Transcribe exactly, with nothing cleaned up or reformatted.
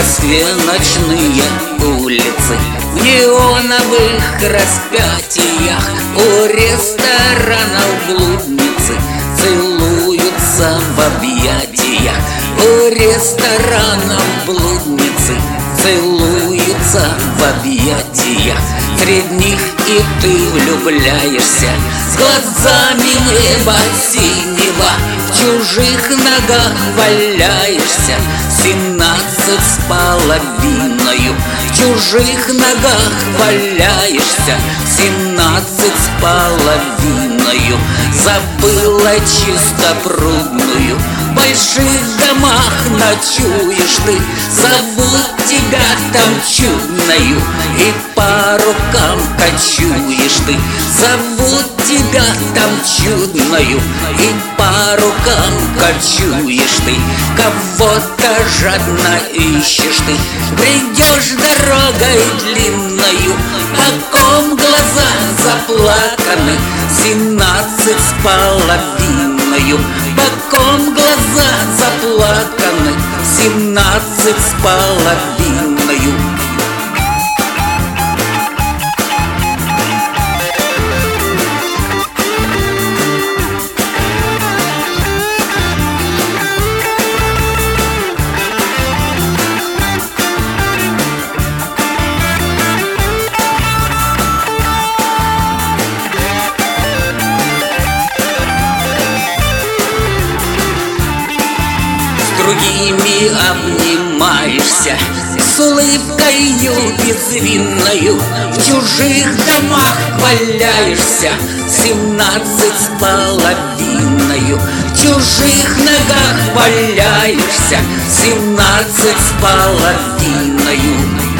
Москве ночные улицы в неоновых распятиях, у ресторанов блудницы целуются в объятиях, у ресторанов блудницы целуются в объятиях. Среди них и ты влюбляешься с глазами неба синего, в чужих ногах валяешься семнадцать с половиною, в чужих ногах валяешься семнадцать с половиною. Забыла чистопрудную, в больших домах ночуешь ты, зовут тебя там чудною, и по рукам кочуешь ты, зовут тебя там чудною, и по рукам кочуешь ты. Кого-то жадно ищешь ты, придешь дорогой длинною, о ком глаза заплаканы семнадцать с половиною, по ком глаза заплаканы семнадцать с половиною. Другими обнимаешься с улыбкою безвинною, в чужих домах валяешься семнадцать с половиною, в чужих ногах валяешься семнадцать с половиною.